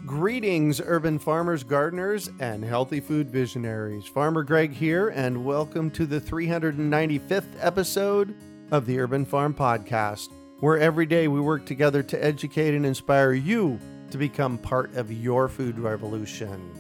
Greetings, urban farmers, gardeners, and healthy food visionaries. Farmer Greg here, and welcome to the 395th episode of the Urban Farm Podcast, where every day we work together to educate and inspire you to become part of your food revolution.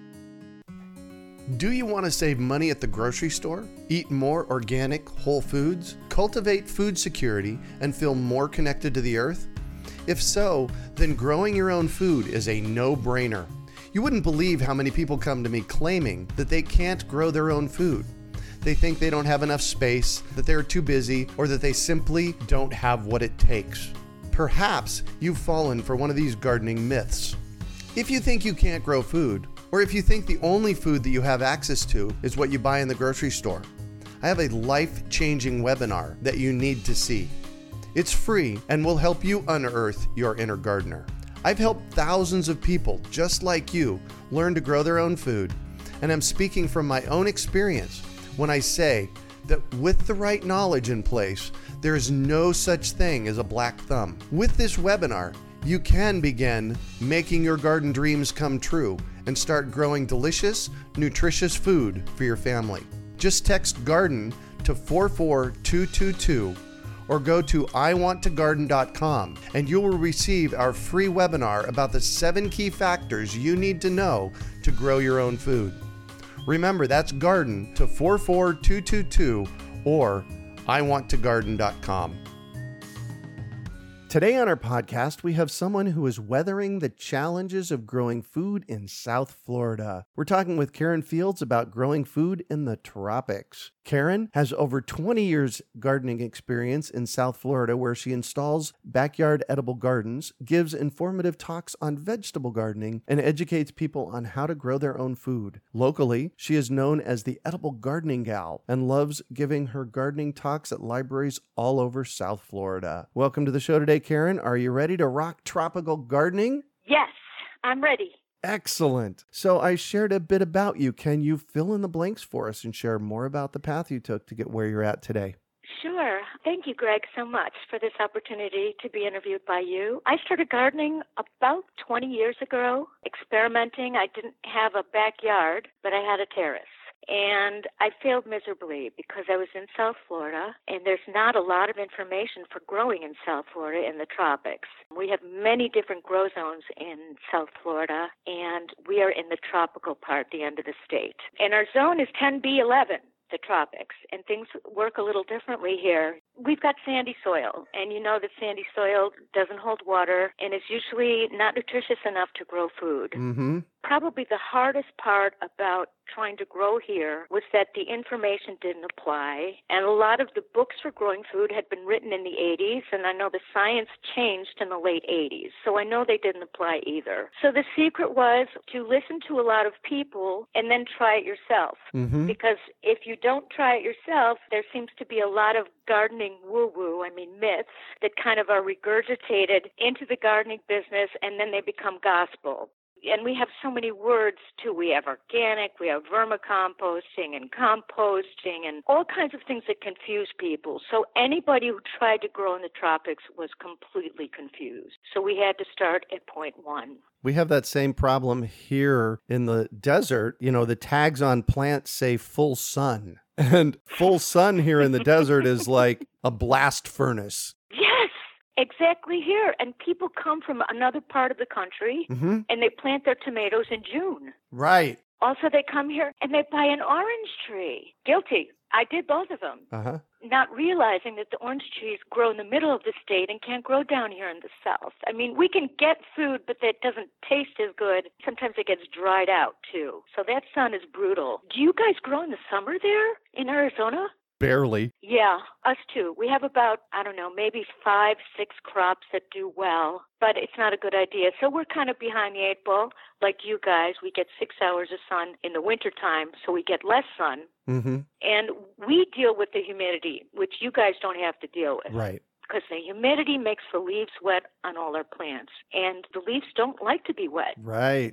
Do you want to save money at the grocery store, eat more organic, whole foods, cultivate food security, and feel more connected to the earth? If so, then growing your own food is a no-brainer. You wouldn't believe how many people come to me claiming that they can't grow their own food. They think they don't have enough space, that they're too busy, or that they simply don't have what it takes. Perhaps you've fallen for one of these gardening myths. If you think you can't grow food, or if you think the only food that you have access to is what you buy in the grocery store, I have a life-changing webinar that you need to see. It's free and will help you unearth your inner gardener. I've helped thousands of people just like you learn to grow their own food, and I'm speaking from my own experience when I say that with the right knowledge in place, there is no such thing as a black thumb. With this webinar, you can begin making your garden dreams come true and start growing delicious, nutritious food for your family. Just text GARDEN to 44222 or go to iwanttogarden.com and you will receive our free webinar about the 7 key factors you need to know to grow your own food. Remember, that's GARDEN to 44222 or iwanttogarden.com. Today on our podcast, we have someone who is weathering the challenges of growing food in South Florida. We're talking with Karen Fields about growing food in the tropics. Karen has over 20 years gardening experience in South Florida, where she installs backyard edible gardens, gives informative talks on vegetable gardening, and educates people on how to grow their own food. Locally, she is known as the Edible Gardening Gal and loves giving her gardening talks at libraries all over South Florida. Welcome to the show today, Karen. Are you ready to rock tropical gardening? Yes, I'm ready. Excellent. So I shared a bit about you. Can you fill in the blanks for us and share more about the path you took to get where you're at today? Sure. Thank you, Greg, so much for this opportunity to be interviewed by you. I started gardening about 20 years ago, experimenting. I didn't have a backyard, but I had a terrace. And I failed miserably because I was in South Florida, and there's not a lot of information for growing in South Florida in the tropics. We have many different grow zones in South Florida, and we are in the tropical part, the end of the state. And our zone is 10B11. The tropics, and things work a little differently here. We've got sandy soil, and you know that sandy soil doesn't hold water and is usually not nutritious enough to grow food. Probably the hardest part about trying to grow here was that the information didn't apply, and a lot of the books for growing food had been written in the 80s, and I know the science changed in the late 80s, so I know they didn't apply either. So the secret was to listen to a lot of people and then try it yourself, because if you don't try it yourself, there seems to be a lot of gardening woo-woo, myths that kind of are regurgitated into the gardening business, and then they become gospel. And we have so many words, too. We have organic, we have vermicomposting and composting and all kinds of things that confuse people. So anybody who tried to grow in the tropics was completely confused. So we had to start at point one. We have that same problem here in the desert. You know, the tags on plants say full sun. And full sun here in the desert is like a blast furnace. Exactly here. And people come from another part of the country and they plant their tomatoes in June. Right. Also, they come here and they buy an orange tree. Guilty. I did both of them. Not realizing that the orange trees grow in the middle of the state and can't grow down here in the south. We can get food, but that doesn't taste as good. Sometimes it gets dried out, too. So that sun is brutal. Do you guys grow in the summer there in Arizona? Barely. Yeah, us too. We have about, maybe 5-6 crops that do well, but it's not a good idea. So we're kind of behind the 8 ball. Like you guys, we get 6 hours of sun in the wintertime, so we get less sun. And we deal with the humidity, which you guys don't have to deal with. Right. Because the humidity makes the leaves wet on all our plants, and the leaves don't like to be wet. Right.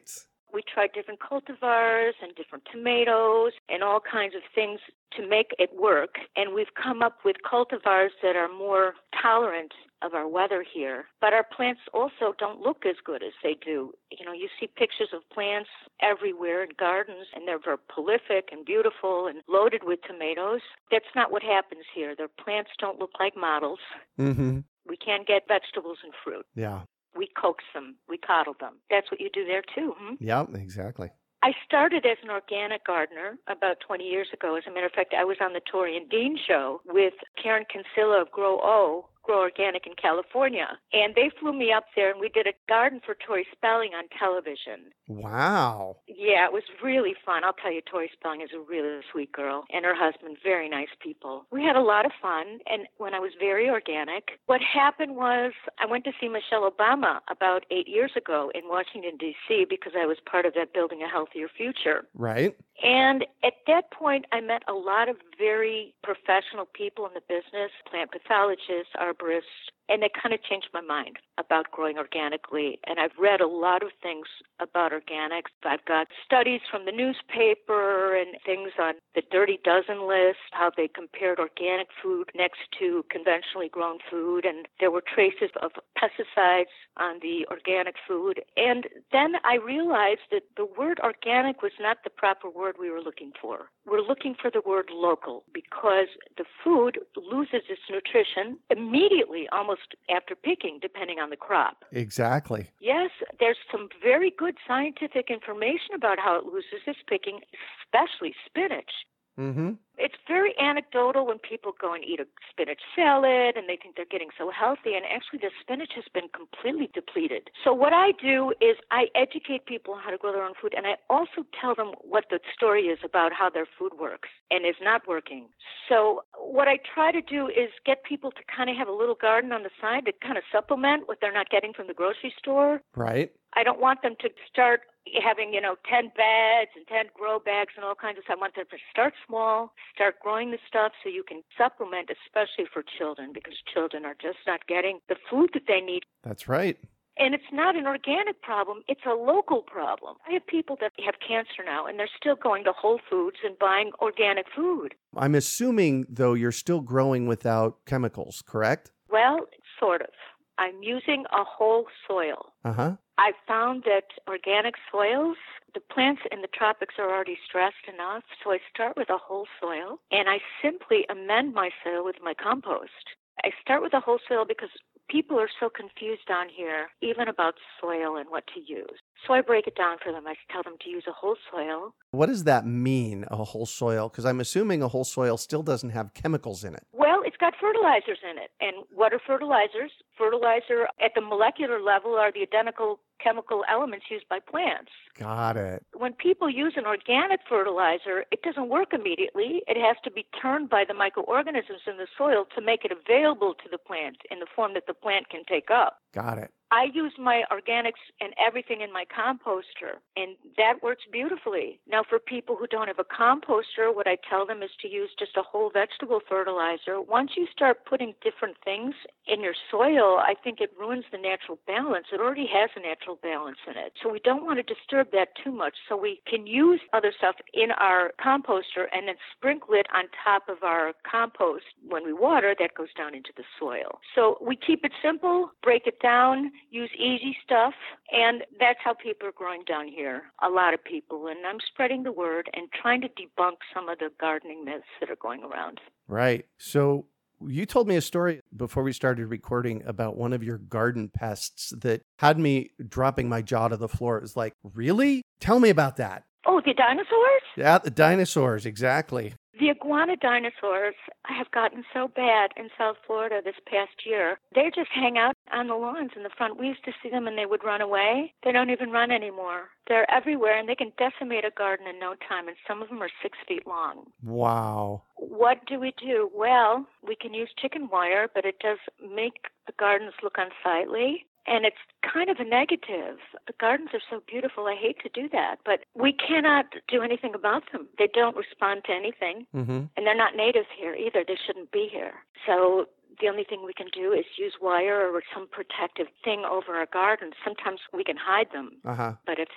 We tried different cultivars and different tomatoes and all kinds of things to make it work. And we've come up with cultivars that are more tolerant of our weather here. But our plants also don't look as good as they do. You know, you see pictures of plants everywhere in gardens, and they're very prolific and beautiful and loaded with tomatoes. That's not what happens here. Their plants don't look like models. Mm-hmm. We can't get vegetables and fruit. Yeah. We coax them. We coddle them. That's what you do there, too. Yeah, exactly. I started as an organic gardener about 20 years ago. As a matter of fact, I was on the Tori and Dean show with Karen Kinsella of Grow Organic in California. And they flew me up there, and we did a garden for Tori Spelling on television. Wow. Yeah, it was really fun. I'll tell you, Tori Spelling is a really sweet girl, and her husband, very nice people. We had a lot of fun, and when I was very organic, what happened was I went to see Michelle Obama about 8 years ago in Washington, D.C., because I was part of that Building a Healthier Future. Right. And at that point, I met a lot of very professional people in the business, plant pathologists, arborists, and it kind of changed my mind about growing organically. And I've read a lot of things about organics. I've got studies from the newspaper and things on the Dirty Dozen list, how they compared organic food next to conventionally grown food. And there were traces of pesticides on the organic food. And then I realized that the word organic was not the proper word we were looking for. We're looking for the word local because the food loses its nutrition immediately, almost after picking, depending on the crop. Exactly. Yes, there's some very good scientific information about how it loses its picking, especially spinach. Mm-hmm. It's very anecdotal when people go and eat a spinach salad and they think they're getting so healthy, and actually the spinach has been completely depleted. So what I do is I educate people on how to grow their own food, and I also tell them what the story is about how their food works and is not working. So what I try to do is get people to kind of have a little garden on the side to kind of supplement what they're not getting from the grocery store. Right. I don't want them to start having, 10 beds and 10 grow bags and all kinds of stuff. I want them to start small, start growing the stuff so you can supplement, especially for children, because children are just not getting the food that they need. That's right. And it's not an organic problem. It's a local problem. I have people that have cancer now, and they're still going to Whole Foods and buying organic food. I'm assuming, though, you're still growing without chemicals, correct? Well, sort of. I'm using a whole soil. Uh-huh. I found that organic soils, the plants in the tropics are already stressed enough, so I start with a whole soil, and I simply amend my soil with my compost. I start with a whole soil because people are so confused down here, even about soil and what to use. So I break it down for them. I tell them to use a whole soil. What does that mean, a whole soil? Because I'm assuming a whole soil still doesn't have chemicals in it. Well, it's got fertilizers in it. And what are fertilizers? Fertilizer at the molecular level are the identical chemical elements used by plants. Got it. When people use an organic fertilizer, it doesn't work immediately. It has to be turned by the microorganisms in the soil to make it available to the plant in the form that the plant can take up. Got it. I use my organics and everything in my composter, and that works beautifully. Now, for people who don't have a composter, what I tell them is to use just a whole vegetable fertilizer. Once you start putting different things in your soil, I think it ruins the natural balance. It already has a natural balance in it. So we don't want to disturb that too much. So we can use other stuff in our composter and then sprinkle it on top of our compost. When we water, that goes down into the soil. So we keep it simple, break it down, use easy stuff, and that's how people are growing down here. A lot of people, and I'm spreading the word and trying to debunk some of the gardening myths that are going around. Right. So you told me a story before we started recording about one of your garden pests that had me dropping my jaw to the floor. It was like, really? Tell me about that. Oh, the dinosaurs? Yeah, the dinosaurs, exactly. The iguana dinosaurs have gotten so bad in South Florida this past year. They just hang out on the lawns in the front. We used to see them and they would run away. They don't even run anymore. They're everywhere and they can decimate a garden in no time, and some of them are 6 feet long. Wow. What do we do? Well, we can use chicken wire, but it does make the gardens look unsightly. And it's kind of a negative. The gardens are so beautiful. I hate to do that. But we cannot do anything about them. They don't respond to anything. Mm-hmm. And they're not native here either. They shouldn't be here. So the only thing we can do is use wire or some protective thing over our gardens. Sometimes we can hide them. Uh-huh. But it's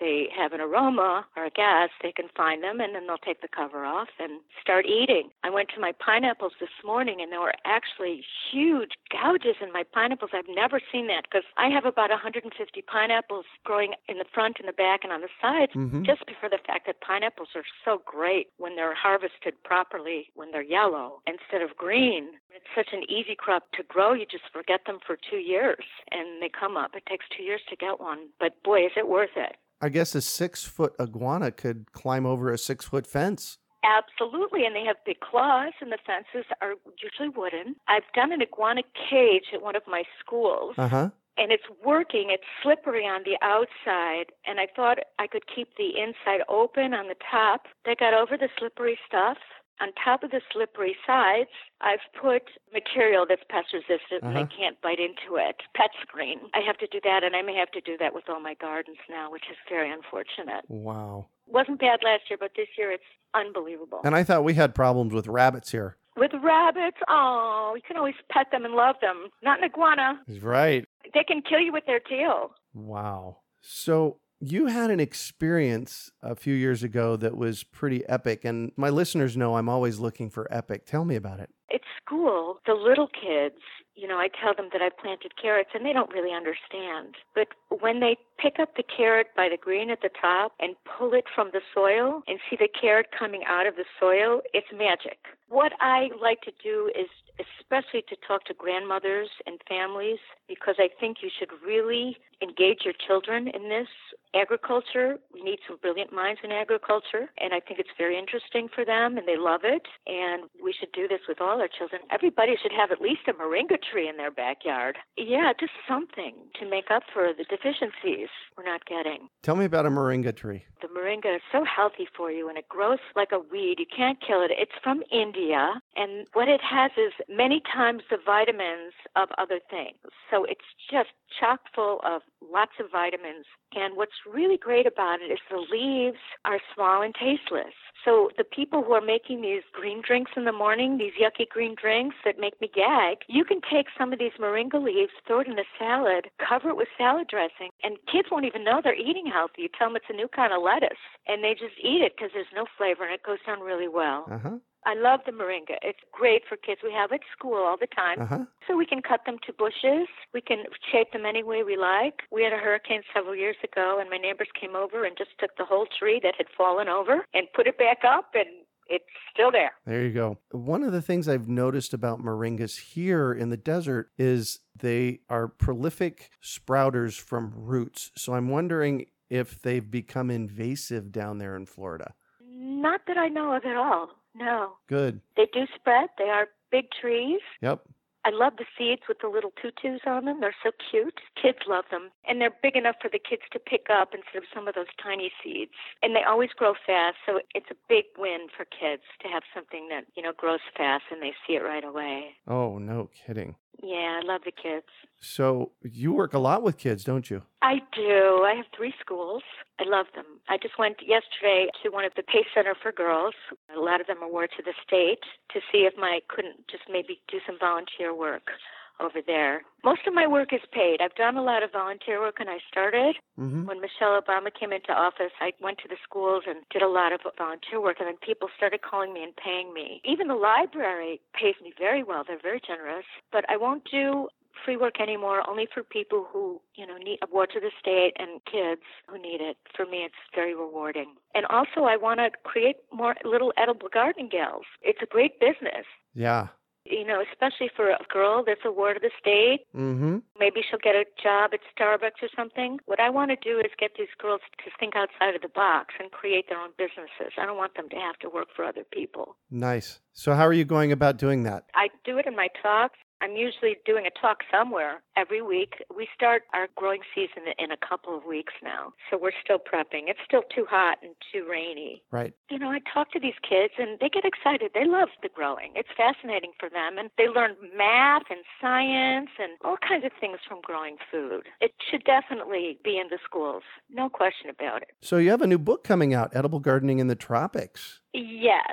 they have an aroma or a gas, they can find them, and then they'll take the cover off and start eating. I went to my pineapples this morning, and there were actually huge gouges in my pineapples. I've never seen that because I have about 150 pineapples growing in the front and the back and on the sides, just for the fact that pineapples are so great when they're harvested properly, when they're yellow instead of green. It's such an easy crop to grow. You just forget them for 2 years, and they come up. It takes 2 years to get one, but boy, is it worth it. I guess a 6-foot iguana could climb over a 6-foot fence. Absolutely, and they have big claws, and the fences are usually wooden. I've done an iguana cage at one of my schools. And it's working. It's slippery on the outside, and I thought I could keep the inside open on the top. They got over the slippery stuff. On top of the slippery sides, I've put material that's pest resistant and they can't bite into it. Pet screen. I have to do that, and I may have to do that with all my gardens now, which is very unfortunate. Wow. Wasn't bad last year, but this year it's unbelievable. And I thought we had problems with rabbits here. With rabbits, oh, you can always pet them and love them. Not an iguana. Right. They can kill you with their tail. Wow. So you had an experience a few years ago that was pretty epic, and my listeners know I'm always looking for epic. Tell me about it. At school, the little kids, I tell them that I planted carrots, and they don't really understand. But when they pick up the carrot by the green at the top and pull it from the soil and see the carrot coming out of the soil, it's magic. What I like to do is especially to talk to grandmothers and families, because I think you should really engage your children in this. Agriculture, we need some brilliant minds in agriculture, and I think it's very interesting for them, and they love it, and we should do this with all our children. Everybody should have at least a moringa tree in their backyard. Yeah, just something to make up for the deficiencies we're not getting. Tell me about a moringa tree. The moringa is so healthy for you, and it grows like a weed. You can't kill it. It's from India, and what it has is many times the vitamins of other things. So it's just chock full of lots of vitamins. And what's really great about it is the leaves are small and tasteless. So the people who are making these green drinks in the morning, these yucky green drinks that make me gag, you can take some of these moringa leaves, throw it in a salad, cover it with salad dressing, and kids won't even know they're eating healthy. You tell them it's a new kind of lettuce, and they just eat it because there's no flavor, and it goes down really well. I love the moringa. It's great for kids. We have it at school all the time. So we can cut them to bushes. We can shape them any way we like. We had a hurricane several years ago, and my neighbors came over and just took the whole tree that had fallen over and put it back up, and it's still there. There you go. One of the things I've noticed about moringas here in the desert is they are prolific sprouters from roots. So I'm wondering if they've become invasive down there in Florida. Not that I know of at all. No. Good. They do spread. They are big trees. Yep. I love the seeds with the little tutus on them. They're so cute. Kids love them. And they're big enough for the kids to pick up instead of some of those tiny seeds. And they always grow fast, so it's a big win for kids to have something that, grows fast and they see it right away. Oh, no kidding. Yeah, I love the kids. So you work a lot with kids, don't you? I do. I have 3 schools. I love them. I just went yesterday to one of the PACE Center for Girls. A lot of them award to the state to see if I couldn't just maybe do some volunteer work over there. Most of my work is paid. I've done a lot of volunteer work, and I started when Michelle Obama came into office. I went to the schools and did a lot of volunteer work, and then people started calling me and paying me. Even the library pays me very well. They're very generous. But I won't do free work anymore, only for people who, need award to the state and kids who need it. For me, it's very rewarding. And also, I want to create more little edible garden gals. It's a great business. Yeah. Especially for a girl that's award of the state. Maybe she'll get a job at Starbucks or something. What I want to do is get these girls to think outside of the box and create their own businesses. I don't want them to have to work for other people. Nice. So how are you going about doing that? I do it in my talks. I'm usually doing a talk somewhere every week. We start our growing season in a couple of weeks now, so we're still prepping. It's still too hot and too rainy. Right. I talk to these kids, and they get excited. They love the growing. It's fascinating for them, and they learn math and science and all kinds of things from growing food. It should definitely be in the schools, no question about it. So you have a new book coming out, Edible Gardening in the Tropics. Yes.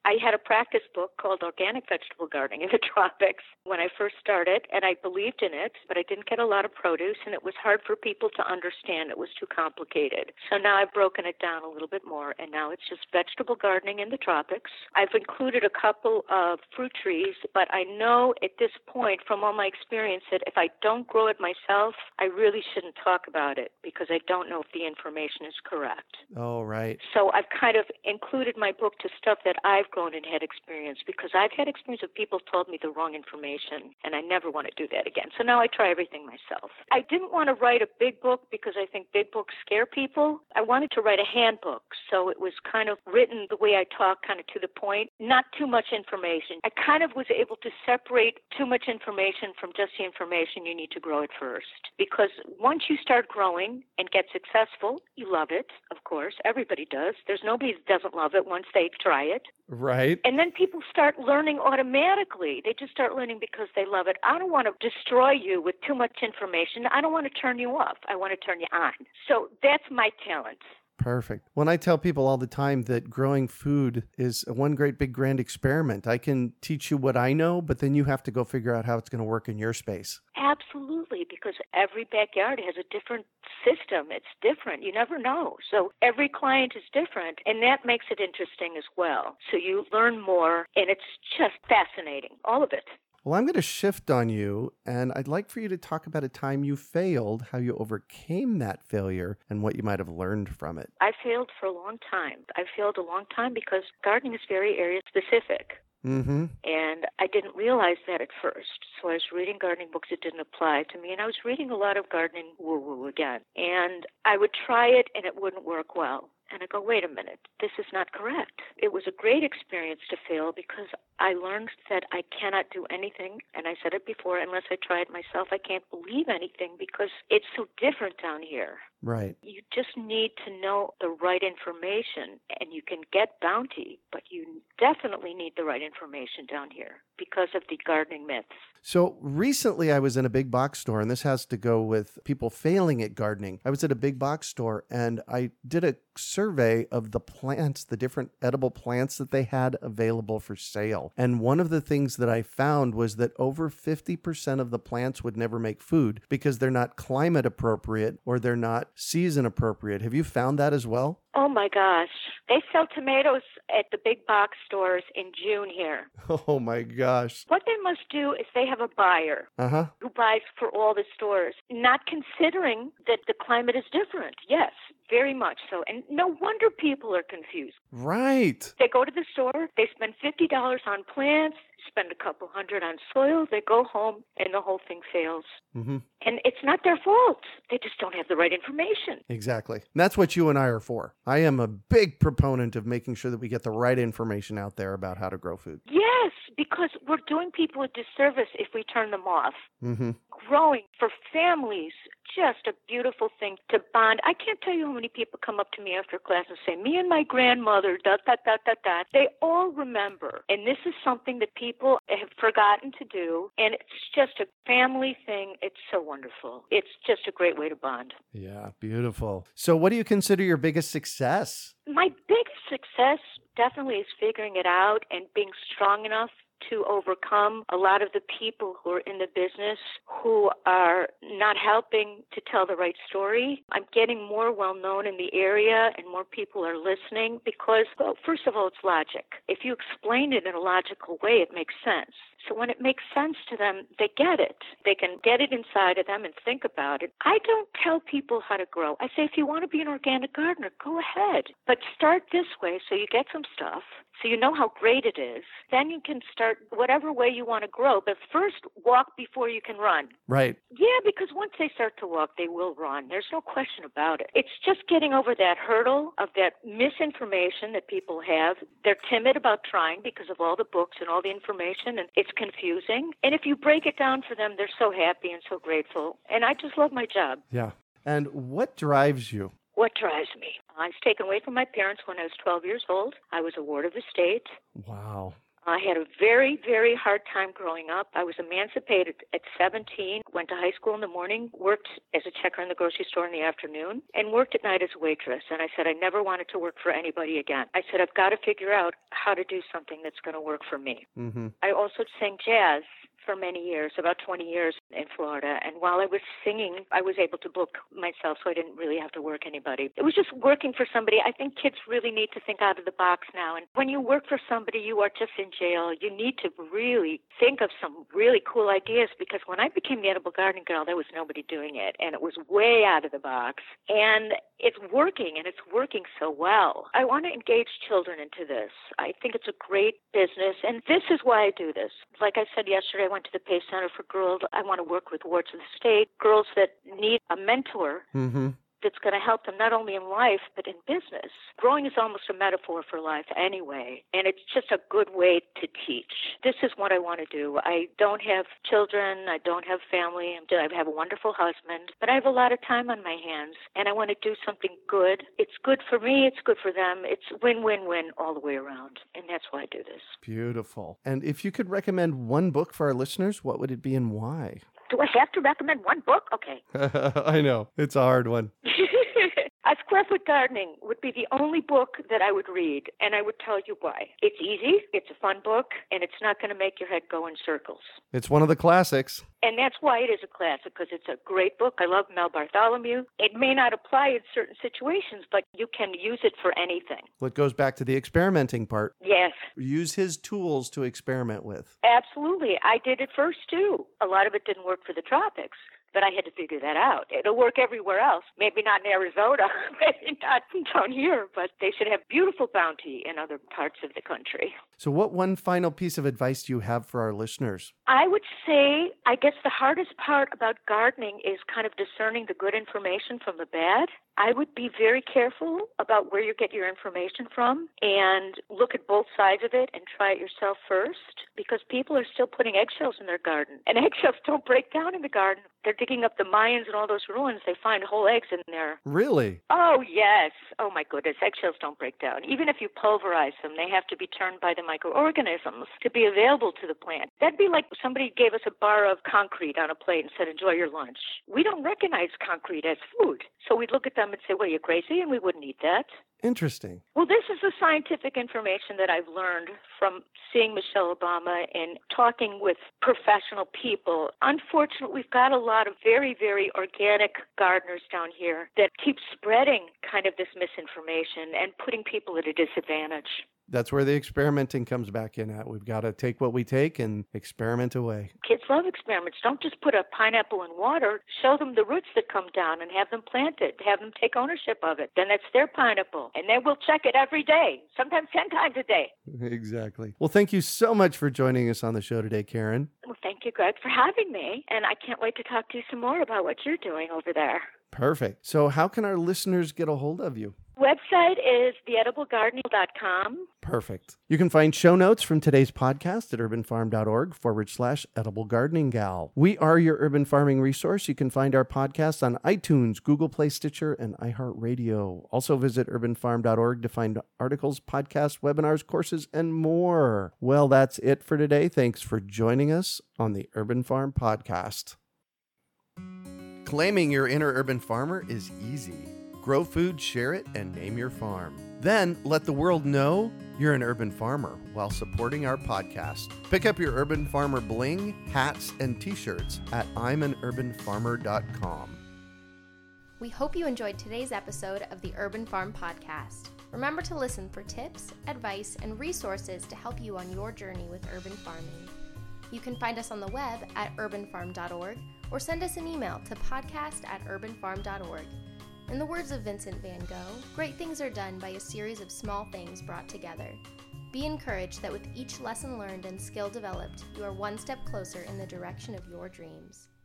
I had a practice book called Organic Vegetable Gardening in the Tropics when I first started, and I believed in it, but I didn't get a lot of produce, and it was hard for people to understand. It was too complicated. So now I've broken it down a little bit more, and now it's just vegetable gardening in the tropics. I've included a couple of fruit trees, but I know at this point from all my experience that if I don't grow it myself, I really shouldn't talk about it because I don't know if the information is correct. Oh, right. So I've kind of included my book to stuff that I've grown and had experience because I've had experience of people told me the wrong information, and I never want to do that again. So now I try everything myself. I didn't want to write a big book because I think big books scare people. I wanted to write a handbook, so it was kind of written the way I talk, kind of to the point, not too much information. I kind of was able to separate too much information from just the information you need to grow it first. Because once you start growing and get successful, you love it, of course. Everybody does. There's nobody that doesn't love it once they try it. Right. And then people start learning automatically. They just start learning because they love it. I don't want to destroy you with too much information. I don't want to turn you off. I want to turn you on. So that's my talent. Perfect. When I tell people all the time that growing food is one great big grand experiment, I can teach you what I know, but then you have to go figure out how it's going to work in your space. Absolutely, because every backyard has a different system. It's different. You never know. So every client is different, and that makes it interesting as well. So you learn more, and it's just fascinating, all of it. Well, I'm going to shift on you, and I'd like for you to talk about a time you failed, how you overcame that failure, and what you might have learned from it. I failed for a long time. I failed a long time because gardening is very area specific. Mm-hmm. And I didn't realize that at first. So I was reading gardening books that didn't apply to me, and I was reading a lot of gardening woo-woo again. And I would try it, and it wouldn't work well. And I go, wait a minute, this is not correct. It was a great experience to fail because I learned that I cannot do anything, and I said it before, unless I try it myself, I can't believe anything because it's so different down here. Right. You just need to know the right information, and you can get bounty, but you definitely need the right information down here because of the gardening myths. So recently I was in a big box store, and this has to go with people failing at gardening. I was at a big box store, and I did a survey of the plants, the different edible plants that they had available for sale. And one of the things that I found was that over 50% of the plants would never make food because they're not climate appropriate or they're not season appropriate. Have you found that as well? Oh my gosh. They sell tomatoes at the big box stores in June here. Oh my gosh. What they must do is they have a buyer who buys for all the stores, not considering that the climate is different. Yes, very much so. And no wonder people are confused. Right. They go to the store, they spend $50 on plants, spend a couple $100 on soil, they go home, and the whole thing fails. Mm-hmm. And it's not their fault. They just don't have the right information. Exactly. And that's what you and I are for. I am a big proponent of making sure that we get the right information out there about how to grow food. Yes, because we're doing people a disservice if we turn them off. Mm-hmm. Growing for families, just a beautiful thing to bond. I can't tell you how many people come up to me after class and say, me and my grandmother, da, da, da, da, da. They all remember. And this is something that people have forgotten to do. And it's just a family thing. It's so wonderful. It's just a great way to bond. Yeah, beautiful. So what do you consider your biggest success? My biggest success definitely is figuring it out and being strong enough to overcome a lot of the people who are in the business who are not helping to tell the right story. I'm getting more well-known in the area and more people are listening because, well, first of all, it's logic. If you explain it in a logical way, it makes sense. So when it makes sense to them, they get it. They can get it inside of them and think about it. I don't tell people how to grow. I say, if you want to be an organic gardener, go ahead. But start this way so you get some stuff, so you know how great it is. Then you can start whatever way you want to grow. But first, walk before you can run. Right. Yeah, because once they start to walk, they will run. There's no question about it. It's just getting over that hurdle of that misinformation that people have. They're timid about trying because of all the books and all the information, and it's confusing. And if you break it down for them, they're so happy and so grateful. And I just love my job. Yeah. And what drives you? What drives me? I was taken away from my parents when I was 12 years old. I was a ward of the state. Wow. I had a very, very hard time growing up. I was emancipated at 17, went to high school in the morning, worked as a checker in the grocery store in the afternoon, and worked at night as a waitress. And I said I never wanted to work for anybody again. I said I've got to figure out how to do something that's going to work for me. Mm-hmm. I also sang jazz for many years, about 20 years in Florida. And while I was singing, I was able to book myself, so I didn't really have to work anybody. It was just working for somebody. I think kids really need to think out of the box now. And when you work for somebody, you are just in jail. You need to really think of some really cool ideas, because when I became the Edible Gardening Girl, there was nobody doing it. And it was way out of the box. And it's working, and it's working so well. I want to engage children into this. I think it's a great business, and this is why I do this. Like I said yesterday, I went to the Pace Center for Girls. I want to work with wards of the state, girls that need a mentor that's going to help them not only in life, but in business. Growing is almost a metaphor for life anyway, and it's just a good way to teach. This is what I want to do. I don't have children. I don't have family. I have a wonderful husband, but I have a lot of time on my hands, and I want to do something good. It's good for me. It's good for them. It's win-win-win all the way around, and that's why I do this. Beautiful. And if you could recommend one book for our listeners, what would it be and why? Do I have to recommend one book? Okay. I know. It's a hard one. A Square Foot Gardening would be the only book that I would read, and I would tell you why. It's easy, it's a fun book, and it's not going to make your head go in circles. It's one of the classics. And that's why it is a classic, because it's a great book. I love Mel Bartholomew. It may not apply in certain situations, but you can use it for anything. Well, it goes back to the experimenting part. Yes. Use his tools to experiment with. Absolutely. I did it first, too. A lot of it didn't work for the tropics, but I had to figure that out. It'll work everywhere else. Maybe not in Arizona, maybe not down here, but they should have beautiful bounty in other parts of the country. So what one final piece of advice do you have for our listeners? I would say, I guess the hardest part about gardening is kind of discerning the good information from the bad. I would be very careful about where you get your information from and look at both sides of it and try it yourself first, because people are still putting eggshells in their garden, and eggshells don't break down in the garden. They're digging up the Mayans and all those ruins. They find whole eggs in there. Really? Oh, yes. Oh, my goodness. Eggshells don't break down. Even if you pulverize them, they have to be turned by the microorganisms to be available to the plant. That'd be like somebody gave us a bar of concrete on a plate and said, enjoy your lunch. We don't recognize concrete as food. So we'd look at them and say, well, you're crazy, and we wouldn't eat that. Interesting. Well, this is the scientific information that I've learned from seeing Michelle Obama and talking with professional people. Unfortunately, we've got a lot of very, very organic gardeners down here that keep spreading kind of this misinformation and putting people at a disadvantage. That's where the experimenting comes back in at. We've got to take what we take and experiment away. Kids love experiments. Don't just put a pineapple in water. Show them the roots that come down and have them plant it. Have them take ownership of it. Then that's their pineapple. And then we'll check it every day, sometimes 10 times a day. Exactly. Well, thank you so much for joining us on the show today, Karen. Well, thank you, Greg, for having me. And I can't wait to talk to you some more about what you're doing over there. Perfect. So how can our listeners get a hold of you? Website is theediblegardening.com. Perfect. You can find show notes from today's podcast at urbanfarm.org/edible gardening gal. We are your urban farming resource. You can find our podcasts on iTunes, Google Play, Stitcher, and iHeartRadio. Also visit urbanfarm.org to find articles, podcasts, webinars, courses, and more. Well, that's it for today. Thanks for joining us on the Urban Farm Podcast. Claiming your inner urban farmer is easy. Grow food, share it, and name your farm. Then let the world know you're an urban farmer while supporting our podcast. Pick up your Urban Farmer bling, hats, and t-shirts at I'mAnUrbanFarmer.com. We hope you enjoyed today's episode of the Urban Farm Podcast. Remember to listen for tips, advice, and resources to help you on your journey with urban farming. You can find us on the web at urbanfarm.org or send us an email to podcast@urbanfarm.org. In the words of Vincent van Gogh, great things are done by a series of small things brought together. Be encouraged that with each lesson learned and skill developed, you are one step closer in the direction of your dreams.